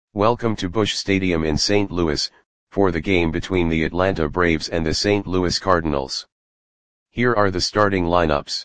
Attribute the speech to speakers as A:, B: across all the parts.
A: Welcome to Busch Stadium in St. Louis, for the game between the Atlanta Braves and the St. Louis Cardinals. Here are the starting lineups.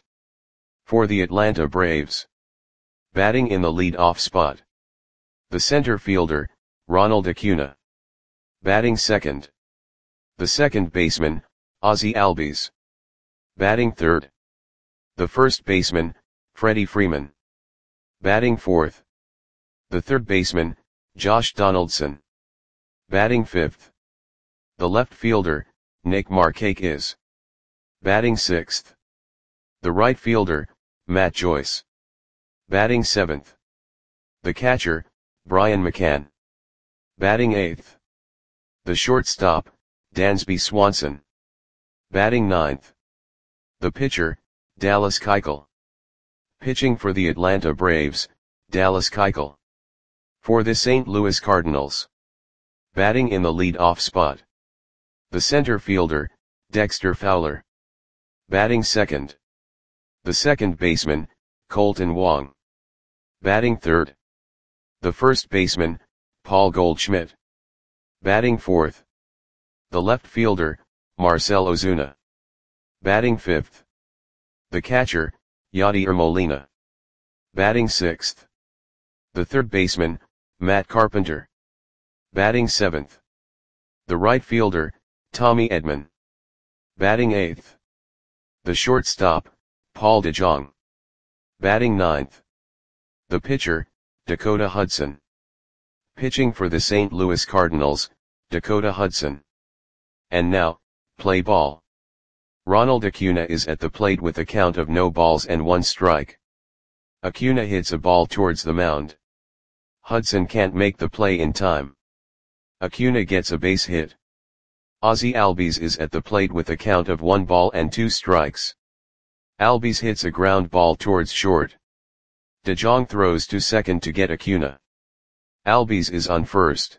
A: For the Atlanta Braves. Batting in the lead-off spot. The center fielder, Ronald Acuna. Batting second. The second baseman, Ozzie Albies. Batting third. The first baseman, Freddie Freeman. Batting fourth. The third baseman, Josh Donaldson. Batting fifth. The left fielder, Nick Markakis. Batting sixth. The right fielder, Matt Joyce. Batting seventh. The catcher, Brian McCann. Batting eighth. The shortstop, Dansby Swanson. Batting ninth. The pitcher, Dallas Keuchel. Pitching for the Atlanta Braves, Dallas Keuchel. For the St. Louis Cardinals. Batting in the lead-off spot. The center fielder, Dexter Fowler. Batting second. The second baseman, Colton Wong. Batting third. The first baseman, Paul Goldschmidt. Batting fourth. The left fielder, Marcell Ozuna. Batting fifth. The catcher, Yadier Molina. Batting sixth. The third baseman, Matt Carpenter. Batting seventh. The right fielder, Tommy Edman. Batting eighth. The shortstop, Paul DeJong. Batting ninth. The pitcher, Dakota Hudson. Pitching for the St. Louis Cardinals, Dakota Hudson. And now, play ball. Ronald Acuna is at the plate with a count of no balls and one strike. Acuna hits a ball towards the mound. Hudson can't make the play in time. Acuna gets a base hit. Ozzie Albies is at the plate with a count of 1 ball and 2 strikes. Albies hits a ground ball towards short. DeJong throws to second to get Acuna. Albies is on first.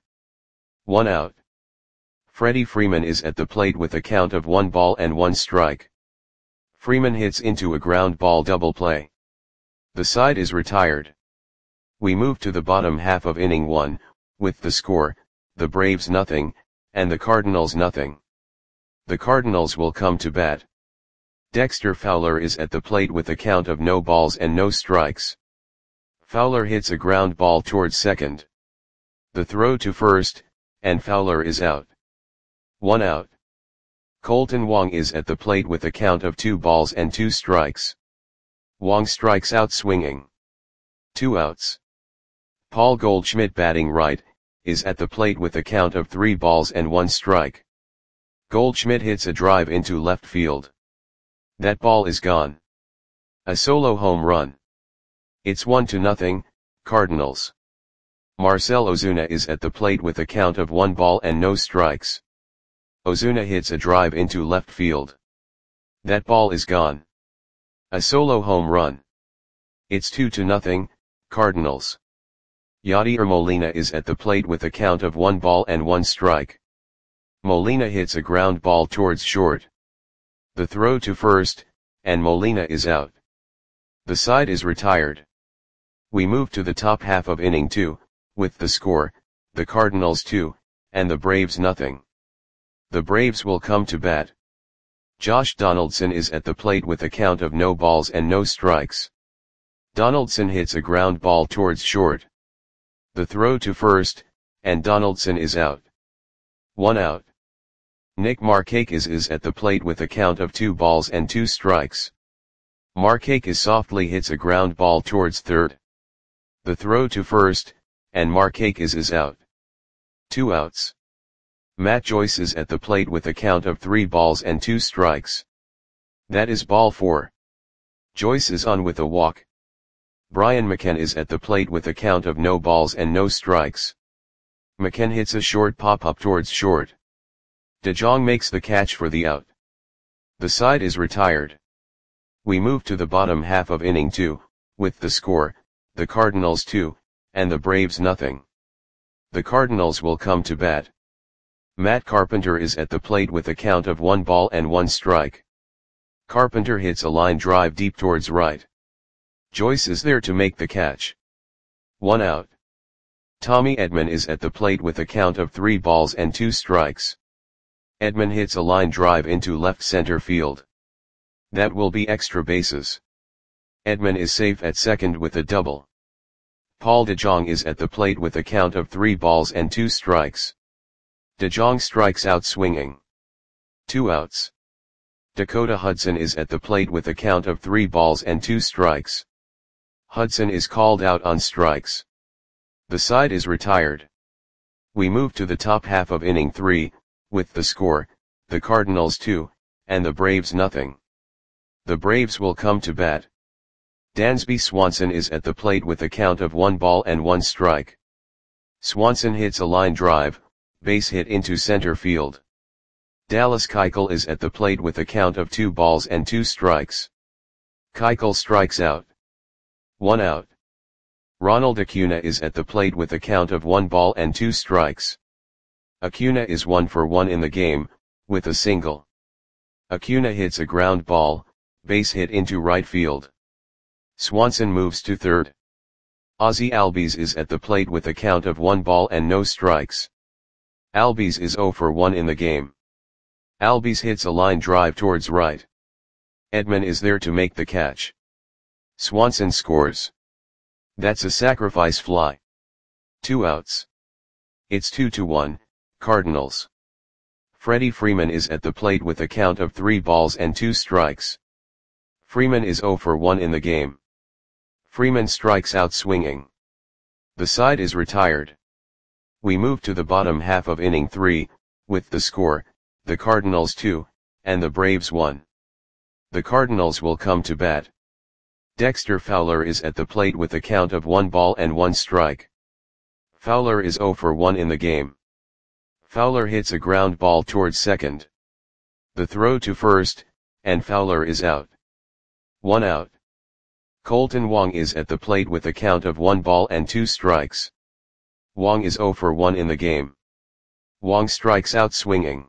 A: 1 out. Freddie Freeman is at the plate with a count of 1 ball and 1 strike. Freeman hits into a ground ball double play. The side is retired. We move to the bottom half of inning 1, with the score, the Braves nothing, and the Cardinals nothing. The Cardinals will come to bat. Dexter Fowler is at the plate with a count of no balls and no strikes. Fowler hits a ground ball towards second. The throw to first, and Fowler is out. 1 out. Colton Wong is at the plate with a count of 2 balls and 2 strikes. Wong strikes out swinging. 2 outs. Paul Goldschmidt batting right, is at the plate with a count of 3 balls and 1 strike. Goldschmidt hits a drive into left field. That ball is gone. A solo home run. It's 1-0, Cardinals. Marcell Ozuna is at the plate with a count of 1 ball and no strikes. Ozuna hits a drive into left field. That ball is gone. A solo home run. It's 2-0, Cardinals. Yadier Molina is at the plate with a count of 1 ball and 1 strike. Molina hits a ground ball towards short. The throw to first, and Molina is out. The side is retired. We move to the top half of inning 2, with the score, the Cardinals 2, and the Braves nothing. The Braves will come to bat. Josh Donaldson is at the plate with a count of no balls and no strikes. Donaldson hits a ground ball towards short. The throw to first, and Donaldson is out. 1 out. Nick Markakis is at the plate with a count of 2 balls and 2 strikes. Markakis softly hits a ground ball towards third. The throw to first, and Markakis is out. 2 outs. Matt Joyce is at the plate with a count of 3 balls and 2 strikes. That is ball 4. Joyce is on with a walk. Brian McCann is at the plate with a count of no balls and no strikes. McCann hits a short pop-up towards short. DeJong makes the catch for the out. The side is retired. We move to the bottom half of inning 2, with the score, the Cardinals 2, and the Braves nothing. The Cardinals will come to bat. Matt Carpenter is at the plate with a count of 1 ball and 1 strike. Carpenter hits a line drive deep towards right. Joyce is there to make the catch. 1 out. Tommy Edman is at the plate with a count of 3 balls and 2 strikes. Edman hits a line drive into left center field. That will be extra bases. Edman is safe at second with a double. Paul DeJong is at the plate with a count of 3 balls and 2 strikes. DeJong strikes out swinging. 2 outs. Dakota Hudson is at the plate with a count of 3 balls and 2 strikes. Hudson is called out on strikes. The side is retired. We move to the top half of inning 3, with the score, the Cardinals 2, and the Braves nothing. The Braves will come to bat. Dansby Swanson is at the plate with a count of 1 ball and 1 strike. Swanson hits a line drive, base hit into center field. Dallas Keuchel is at the plate with a count of 2 balls and 2 strikes. Keuchel strikes out. 1 out. Ronald Acuna is at the plate with a count of 1 ball and 2 strikes. Acuna is 1 for 1 in the game, with a single. Acuna hits a ground ball, base hit into right field. Swanson moves to third. Ozzie Albies is at the plate with a count of 1 ball and no strikes. Albies is 0 for 1 in the game. Albies hits a line drive towards right. Edman is there to make the catch. Swanson scores. That's a sacrifice fly. 2 outs. It's 2-1, Cardinals. Freddie Freeman is at the plate with a count of 3 balls and 2 strikes. Freeman is 0 for 1 in the game. Freeman strikes out swinging. The side is retired. We move to the bottom half of inning 3, with the score, the Cardinals 2, and the Braves 1. The Cardinals will come to bat. Dexter Fowler is at the plate with a count of 1 ball and 1 strike. Fowler is 0 for 1 in the game. Fowler hits a ground ball towards second. The throw to first, and Fowler is out. 1 out. Colton Wong is at the plate with a count of 1 ball and 2 strikes. Wong is 0 for 1 in the game. Wong strikes out swinging.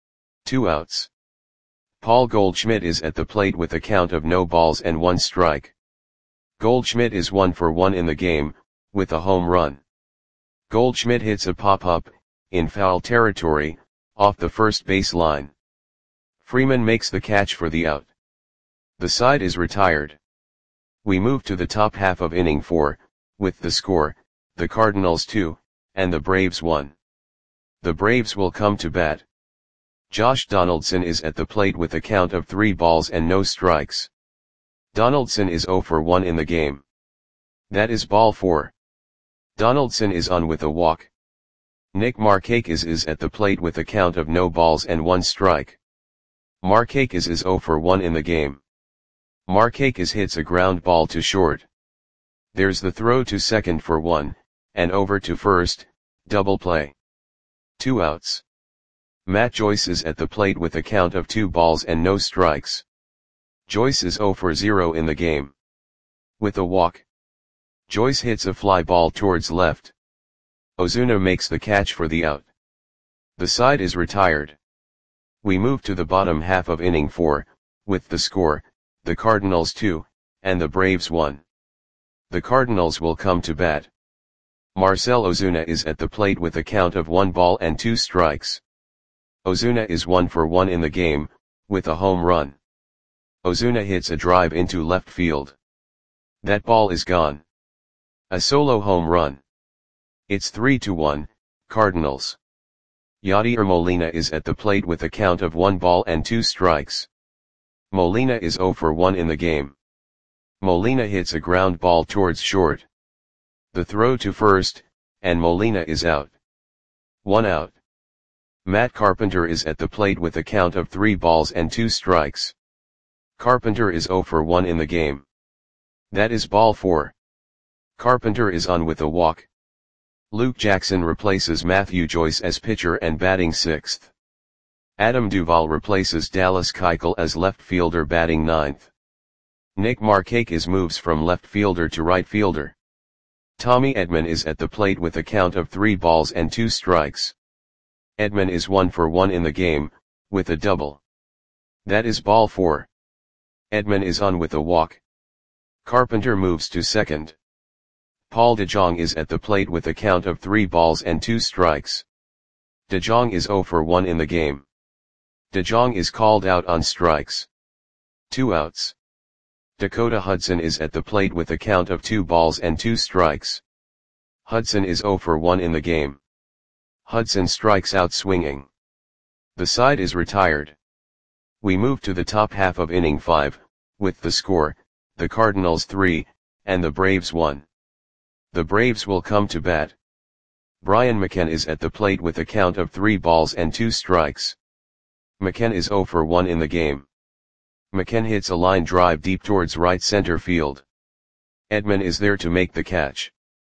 A: 2 outs. Paul Goldschmidt is at the plate with a count of no balls and 1 strike. Goldschmidt is 1 for 1 in the game, with a home run. Goldschmidt hits a pop-up, in foul territory, off the first base line. Freeman makes the catch for the out. The side is retired. We move to the top half of inning 4, with the score, the Cardinals 2, and the Braves 1. The Braves will come to bat. Josh Donaldson is at the plate with a count of 3 balls and no strikes. Donaldson is 0 for 1 in the game. That is ball 4. Donaldson is on with a walk. Nick Markakis is at the plate with a count of no balls and 1 strike. Markakis is 0 for 1 in the game. Markakis hits a ground ball to short. There's the throw to second for 1, and over to first, double play. 2 outs. Matt Joyce is at the plate with a count of 2 balls and no strikes. Joyce is 0 for 0 in the game. With a walk. Joyce hits a fly ball towards left. Ozuna makes the catch for the out. The side is retired. We move to the bottom half of inning 4, with the score, the Cardinals 2, and the Braves 1. The Cardinals will come to bat. Marcell Ozuna is at the plate with a count of 1 ball and 2 strikes. Ozuna is 1 for 1 in the game, with a home run. Ozuna hits a drive into left field. That ball is gone. A solo home run. It's 3-1, Cardinals. Yadier Molina is at the plate with a count of 1 ball and 2 strikes. Molina is 0 for 1 in the game. Molina hits a ground ball towards short. The throw to first, and Molina is out. 1 out. Matt Carpenter is at the plate with a count of 3 balls and 2 strikes. Carpenter is 0 for 1 in the game. That is ball 4. Carpenter is on with a walk. Luke Jackson replaces Matthew Joyce as pitcher and batting 6th. Adam Duvall replaces Dallas Keuchel as left fielder batting 9th. Nick Markakis moves from left fielder to right fielder. Tommy Edman is at the plate with a count of 3 balls and 2 strikes. Edman is 1 for 1 in the game, with a double. That is ball 4. Edman is on with a walk. Carpenter moves to second. Paul de Jong is at the plate with a count of 3 balls and 2 strikes. De Jong is 0 for 1 in the game. De Jong is called out on strikes. 2 outs. Dakota Hudson is at the plate with a count of 2 balls and 2 strikes. Hudson is 0 for 1 in the game. Hudson strikes out swinging. The side is retired. We move to the top half of inning 5, with the score, the Cardinals 3, and the Braves 1. The Braves will come to bat. Brian McCann is at the plate with a count of 3 balls and 2 strikes. McCann is 0 for 1 in the game. McCann hits a line drive deep towards right center field. Edman is there to make the catch.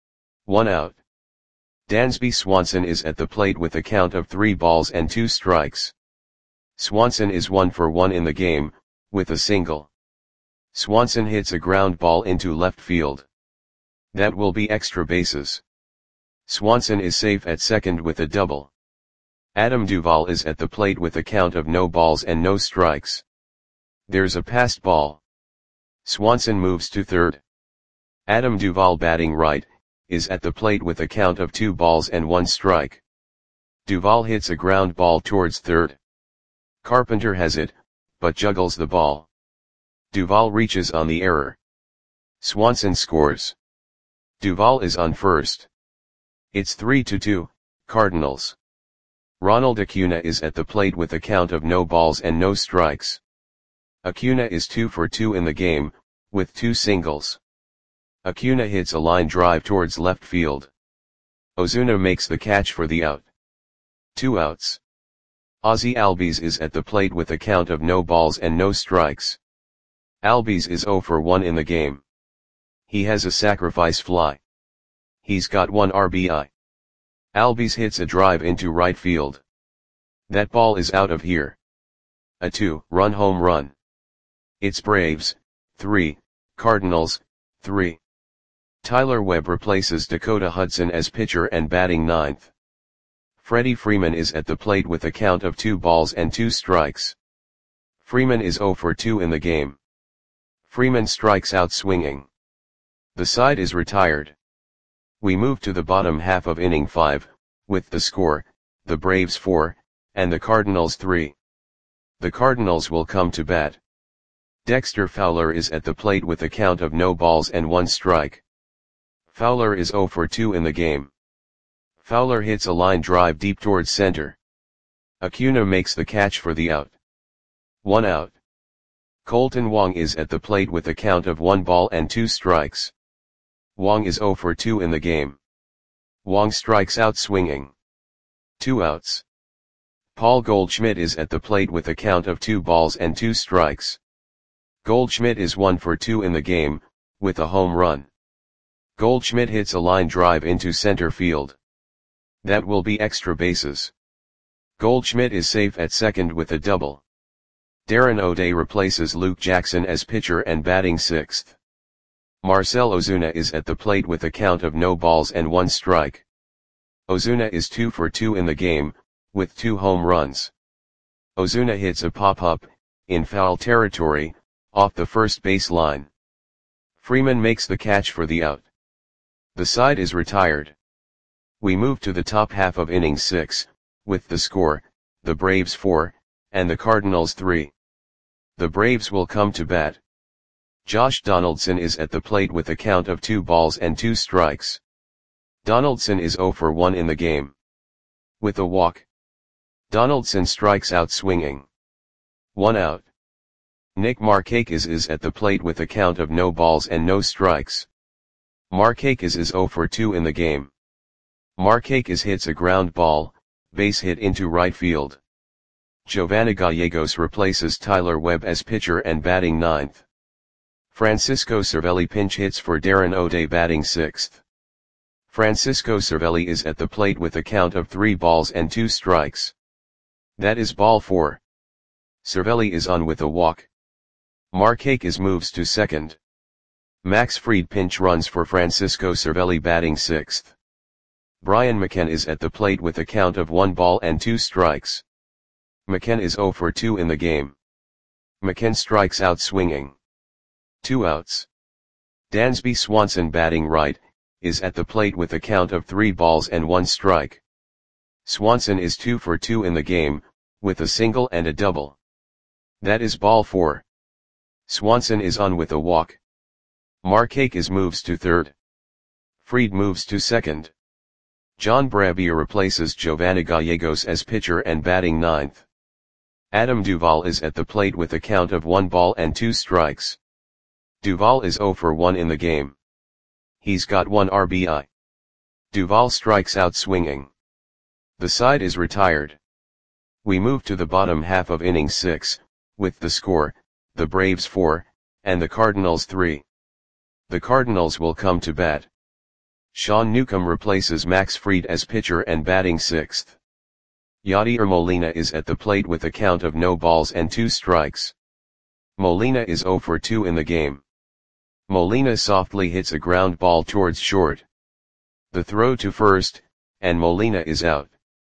A: 1 out. Dansby Swanson is at the plate with a count of 3 balls and 2 strikes. Swanson is 1 for 1 in the game, with a single. Swanson hits a ground ball into left field. That will be extra bases. Swanson is safe at second with a double. Adam Duvall is at the plate with a count of no balls and no strikes. There's a passed ball. Swanson moves to third. Adam Duvall, batting right, is at the plate with a count of 2 balls and 1 strike. Duvall hits a ground ball towards third. Carpenter has it, but juggles the ball. Duvall reaches on the error. Swanson scores. Duvall is on first. It's 3-2, Cardinals. Ronald Acuna is at the plate with a count of no balls and no strikes. Acuna is 2 for 2 in the game, with 2 singles. Acuna hits a line drive towards left field. Ozuna makes the catch for the out. 2 outs. Ozzie Albies is at the plate with a count of no balls and no strikes. Albies is 0 for 1 in the game. He has a sacrifice fly. He's got 1 RBI. Albies hits a drive into right field. That ball is out of here. A 2-run home run. It's Braves 3, Cardinals 3. Tyler Webb replaces Dakota Hudson as pitcher and batting ninth. Freddie Freeman is at the plate with a count of 2 balls and 2 strikes. Freeman is 0 for 2 in the game. Freeman strikes out swinging. The side is retired. We move to the bottom half of inning 5, with the score, the Braves 4, and the Cardinals 3. The Cardinals will come to bat. Dexter Fowler is at the plate with a count of no balls and 1 strike. Fowler is 0 for 2 in the game. Fowler hits a line drive deep towards center. Acuna makes the catch for the out. 1 out. Colton Wong is at the plate with a count of 1 ball and 2 strikes. Wong is 0 for 2 in the game. Wong strikes out swinging. 2 outs. Paul Goldschmidt is at the plate with a count of 2 balls and 2 strikes. Goldschmidt is 1 for 2 in the game, with a home run. Goldschmidt hits a line drive into center field. That will be extra bases. Goldschmidt is safe at second with a double. Darren O'Day replaces Luke Jackson as pitcher and batting sixth. Marcell Ozuna is at the plate with a count of no balls and 1 strike. Ozuna is 2 for 2 in the game, with 2 home runs. Ozuna hits a pop-up, in foul territory, off the first base line. Freeman makes the catch for the out. The side is retired. We move to the top half of inning 6, with the score, the Braves 4, and the Cardinals 3. The Braves will come to bat. Josh Donaldson is at the plate with a count of 2 balls and 2 strikes. Donaldson is 0 for 1 in the game. With a walk. Donaldson strikes out swinging. 1 out. Nick Markakis is at the plate with a count of no balls and no strikes. Markakis is 0 for 2 in the game. Markakis hits a ground ball, base hit into right field. Giovanni Gallegos replaces Tyler Webb as pitcher and batting ninth. Francisco Cervelli pinch hits for Darren O'Day batting sixth. Francisco Cervelli is at the plate with a count of 3 balls and 2 strikes. That is ball 4. Cervelli is on with a walk. Markakis moves to second. Max Fried pinch runs for Francisco Cervelli batting sixth. Brian McCann is at the plate with a count of 1 ball and 2 strikes. McCann is 0 for 2 in the game. McCann strikes out swinging. 2 outs. Dansby Swanson batting right, is at the plate with a count of 3 balls and 1 strike. Swanson is 2 for 2 in the game, with a single and a double. That is ball 4. Swanson is on with a walk. Markakis moves to third. Fried moves to second. John Brabia replaces Giovanni Gallegos as pitcher and batting ninth. Adam Duvall is at the plate with a count of 1 ball and 2 strikes. Duvall is 0 for 1 in the game. He's got 1 RBI. Duvall strikes out swinging. The side is retired. We move to the bottom half of inning 6, with the score, the Braves 4, and the Cardinals 3. The Cardinals will come to bat. Sean Newcomb replaces Max Fried as pitcher and batting 6th. Yadier Molina is at the plate with a count of no balls and 2 strikes. Molina is 0 for 2 in the game. Molina softly hits a ground ball towards short. The throw to first, and Molina is out.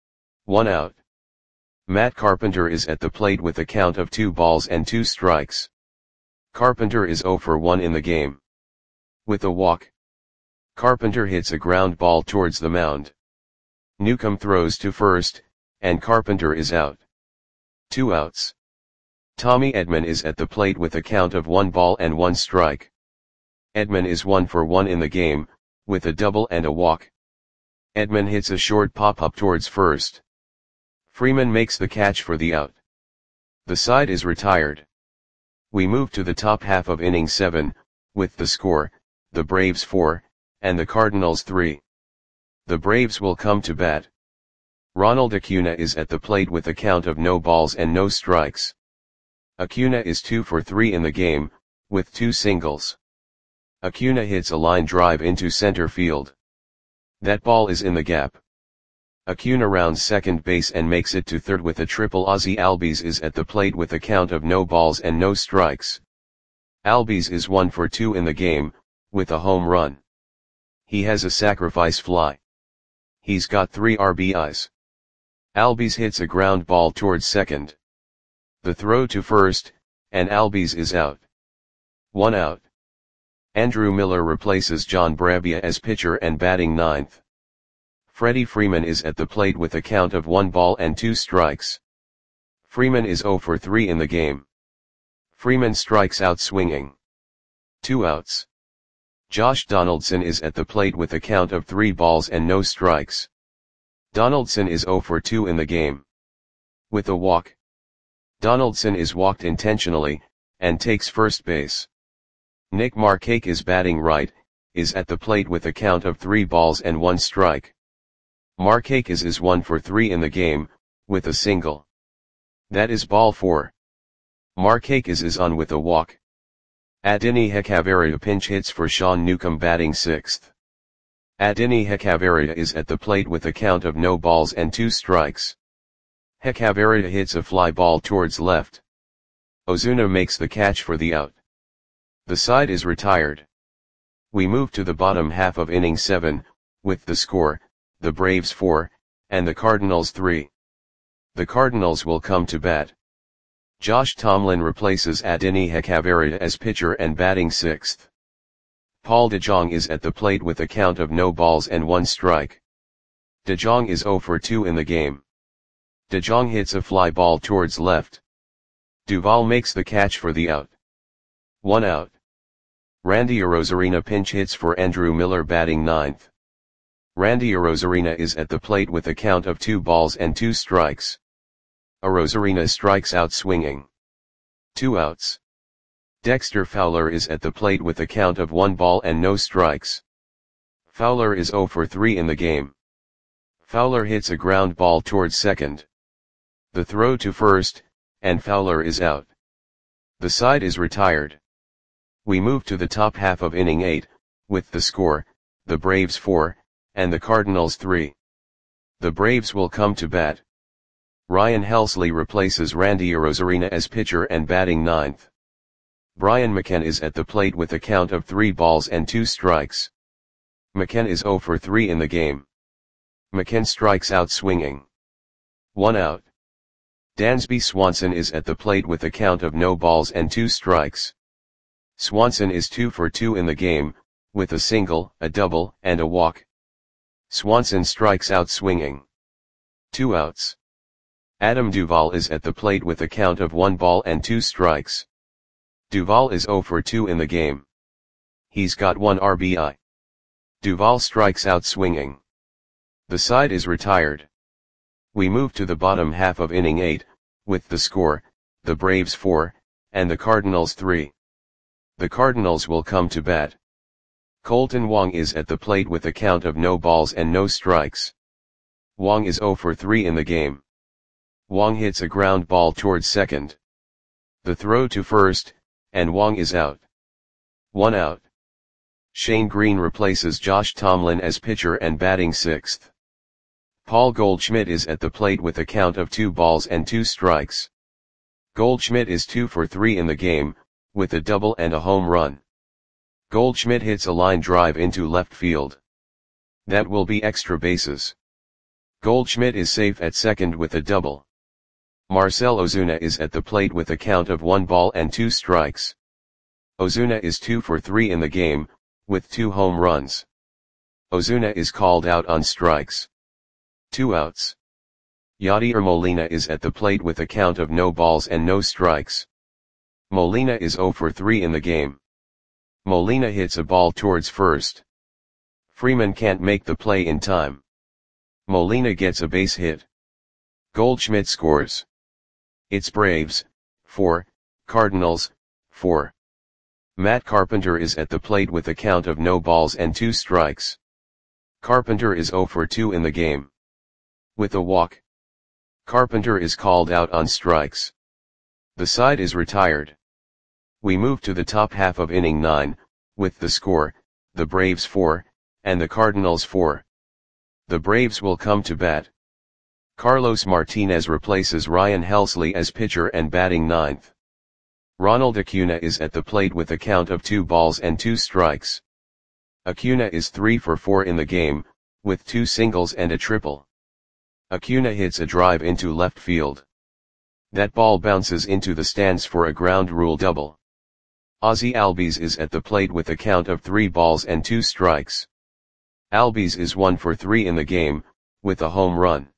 A: 1 out. Matt Carpenter is at the plate with a count of 2 balls and 2 strikes. Carpenter is 0 for 1 in the game. With a walk, Carpenter hits a ground ball towards the mound. Newcomb throws to first, and Carpenter is out. 2 outs. Tommy Edman is at the plate with a count of 1 ball and 1 strike. Edman is 1 for 1 in the game, with a double and a walk. Edman hits a short pop-up towards first. Freeman makes the catch for the out. The side is retired. We move to the top half of inning 7, with the score, the Braves 4, and the Cardinals 3. The Braves will come to bat. Ronald Acuna is at the plate with a count of no balls and no strikes. Acuna is 2 for 3 in the game, with 2 singles. Acuna hits a line drive into center field. That ball is in the gap. Acuna rounds second base and makes it to third with a triple. Ozzie Albies is at the plate with a count of no balls and no strikes. Albies is 1 for 2 in the game, with a home run. He has a sacrifice fly. He's got 3 RBIs. Albies hits a ground ball towards second. The throw to first, and Albies is out. 1 out. Andrew Miller replaces John Brabia as pitcher and batting ninth. Freddie Freeman is at the plate with a count of 1 ball and 2 strikes. Freeman is 0 for 3 in the game. Freeman strikes out swinging. 2 outs. Josh Donaldson is at the plate with a count of 3 balls and no strikes. Donaldson is 0 for 2 in the game. With a walk, Donaldson is walked intentionally, and takes first base. Nick Markakis batting right, is at the plate with a count of 3 balls and 1 strike. Markakis is 1 for 3 in the game, with a single. That is ball 4. Markakis is on with a walk. Adeiny Hechavarria pinch hits for Sean Newcomb batting 6th. Adeiny Hechavarria is at the plate with a count of no balls and 2 strikes. Hechavarria hits a fly ball towards left. Ozuna makes the catch for the out. The side is retired. We move to the bottom half of inning 7, with the score, the Braves 4, and the Cardinals 3. The Cardinals will come to bat. Josh Tomlin replaces Adeiny Hechavarria as pitcher and batting 6th. Paul DeJong is at the plate with a count of no balls and 1 strike. DeJong is 0 for 2 in the game. DeJong hits a fly ball towards left. Duvall makes the catch for the out. 1 out. Randy Arozarena pinch hits for Andrew Miller batting 9th. Randy Arozarena is at the plate with a count of 2 balls and 2 strikes. Arozarena strikes out swinging. 2 outs. Dexter Fowler is at the plate with a count of 1 ball and no strikes. Fowler is 0 for 3 in the game. Fowler hits a ground ball towards second. The throw to first, and Fowler is out. The side is retired. We move to the top half of inning 8, with the score, the Braves 4, and the Cardinals 3. The Braves will come to bat. Ryan Helsley replaces Randy Arozarena as pitcher and batting 9th. Brian McKenna is at the plate with a count of 3 balls and 2 strikes. McKenna is 0 for 3 in the game. McKenna strikes out swinging. 1 out. Dansby Swanson is at the plate with a count of no balls and 2 strikes. Swanson is 2 for 2 in the game, with a single, a double, and a walk. Swanson strikes out swinging. 2 outs. Adam Duvall is at the plate with a count of 1 ball and 2 strikes. Duvall is 0 for 2 in the game. He's got 1 RBI. Duvall strikes out swinging. The side is retired. We move to the bottom half of inning 8, with the score, the Braves 4, and the Cardinals 3. The Cardinals will come to bat. Colton Wong is at the plate with a count of no balls and no strikes. Wong is 0 for 3 in the game. Wong hits a ground ball towards second. The throw to first, and Wong is out. 1 out. Shane Green replaces Josh Tomlin as pitcher and batting 6th. Paul Goldschmidt is at the plate with a count of 2 balls and 2 strikes. Goldschmidt is 2 for 3 in the game, with a double and a home run. Goldschmidt hits a line drive into left field. That will be extra bases. Goldschmidt is safe at second with a double. Marcell Ozuna is at the plate with a count of 1 ball and 2 strikes. Ozuna is 2 for 3 in the game, with 2 home runs. Ozuna is called out on strikes. 2 outs. Yadier Molina is at the plate with a count of no balls and no strikes. Molina is 0 for 3 in the game. Molina hits a ball towards first. Freeman can't make the play in time. Molina gets a base hit. Goldschmidt scores. It's Braves, 4, Cardinals, 4. Matt Carpenter is at the plate with a count of no balls and 2 strikes. Carpenter is 0 for 2 in the game. With a walk. Carpenter is called out on strikes. The side is retired. We move to the top half of inning 9, with the score, the Braves 4, and the Cardinals 4. The Braves will come to bat. Carlos Martinez replaces Ryan Helsley as pitcher and batting 9th. Ronald Acuna is at the plate with a count of 2 balls and 2 strikes. Acuna is 3 for 4 in the game, with 2 singles and a triple. Acuna hits a drive into left field. That ball bounces into the stands for a ground rule double. Ozzie Albies is at the plate with a count of 3 balls and 2 strikes. Albies is 1 for 3 in the game, with a home run.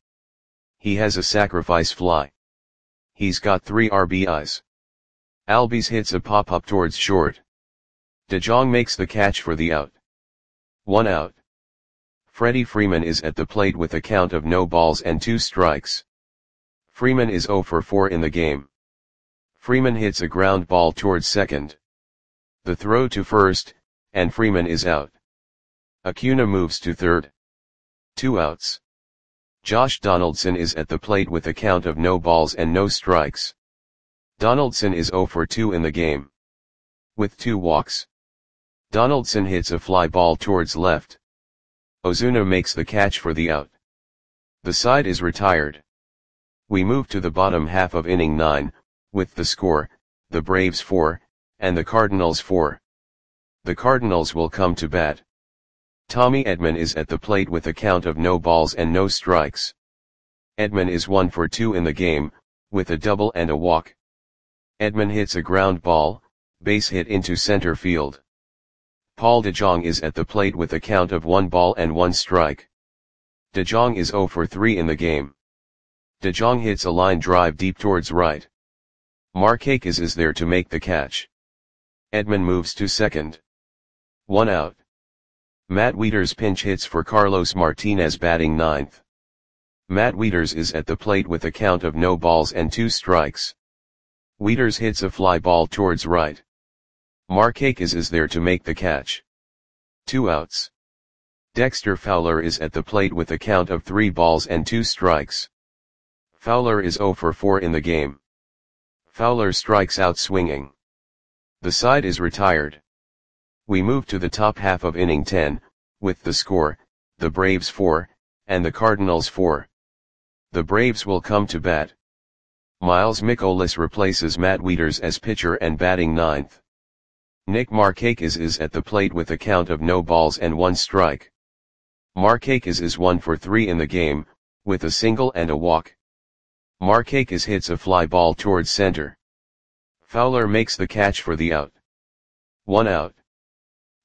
A: He has a sacrifice fly. He's got 3 RBIs. Albies hits a pop-up towards short. DeJong makes the catch for the out. 1 out. Freddie Freeman is at the plate with a count of no balls and 2 strikes. Freeman is 0 for 4 in the game. Freeman hits a ground ball towards second. The throw to first, and Freeman is out. Acuna moves to third. 2 outs. Josh Donaldson is at the plate with a count of no balls and no strikes. Donaldson is 0 for 2 in the game. With 2 walks. Donaldson hits a fly ball towards left. Ozuna makes the catch for the out. The side is retired. We move to the bottom half of inning 9, with the score, the Braves 4, and the Cardinals 4. The Cardinals will come to bat. Tommy Edman is at the plate with a count of no balls and no strikes. Edman is 1 for 2 in the game, with a double and a walk. Edman hits a ground ball, base hit into center field. Paul DeJong is at the plate with a count of 1 ball and 1 strike. DeJong is 0 for 3 in the game. DeJong hits a line drive deep towards right. Markakis is there to make the catch. Edman moves to second. 1 out. Matt Wieters pinch hits for Carlos Martinez batting 9th. Matt Wieters is at the plate with a count of no balls and 2 strikes. Wieters hits a fly ball towards right. Markakis is there to make the catch. 2 outs. Dexter Fowler is at the plate with a count of 3 balls and 2 strikes. Fowler is 0 for 4 in the game. Fowler strikes out swinging. The side is retired. We move to the top half of inning 10, with the score, the Braves 4, and the Cardinals 4. The Braves will come to bat. Miles Mikolas replaces Matt Wieters as pitcher and batting 9th. Nick Markakis is at the plate with a count of no balls and 1 strike. Markakis is 1 for 3 in the game, with a single and a walk. Markakis hits a fly ball towards center. Fowler makes the catch for the out. 1 out.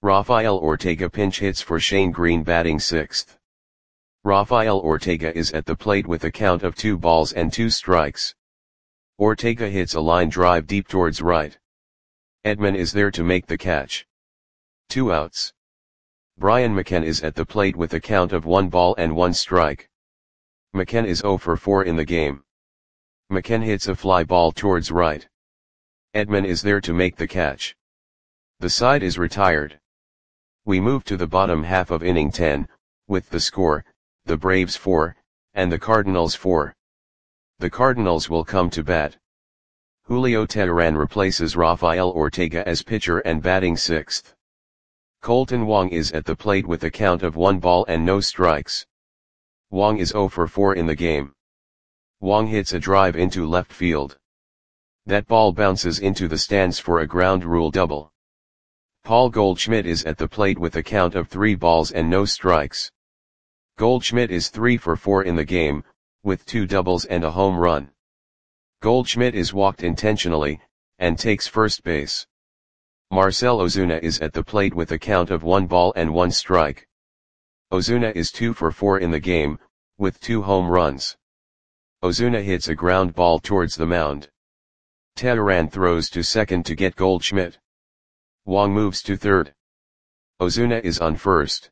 A: Rafael Ortega pinch hits for Shane Green batting 6th. Rafael Ortega is at the plate with a count of 2 balls and 2 strikes. Ortega hits a line drive deep towards right. Edman is there to make the catch. 2 outs. Brian McCann is at the plate with a count of 1 ball and 1 strike. McCann is 0 for 4 in the game. McCann hits a fly ball towards right. Edman is there to make the catch. The side is retired. We move to the bottom half of inning 10, with the score, the Braves 4, and the Cardinals 4. The Cardinals will come to bat. Julio Teheran replaces Rafael Ortega as pitcher and batting 6th. Colton Wong is at the plate with a count of 1 ball and no strikes. Wong is 0 for 4 in the game. Wong hits a drive into left field. That ball bounces into the stands for a ground rule double. Paul Goldschmidt is at the plate with a count of 3 balls and no strikes. Goldschmidt is 3 for 4 in the game, with 2 doubles and a home run. Goldschmidt is walked intentionally, and takes first base. Marcell Ozuna is at the plate with a count of 1 ball and 1 strike. Ozuna is 2 for 4 in the game, with 2 home runs. Ozuna hits a ground ball towards the mound. Teheran throws to second to get Goldschmidt. Wong moves to third. Ozuna is on first.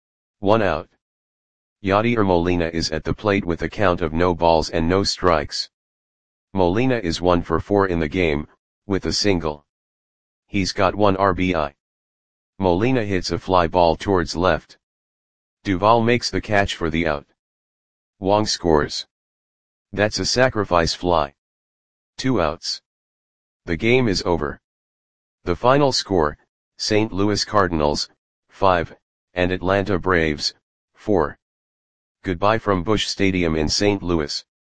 A: 1 out. Yadier Molina is at the plate with a count of no balls and no strikes. Molina is 1 for 4 in the game, with a single. He's got 1 RBI. Molina hits a fly ball towards left. Duvall makes the catch for the out. Wong scores. That's a sacrifice fly. 2 outs. The game is over. The final score, St. Louis Cardinals, 5, and Atlanta Braves, 4. Goodbye from Busch Stadium in St. Louis.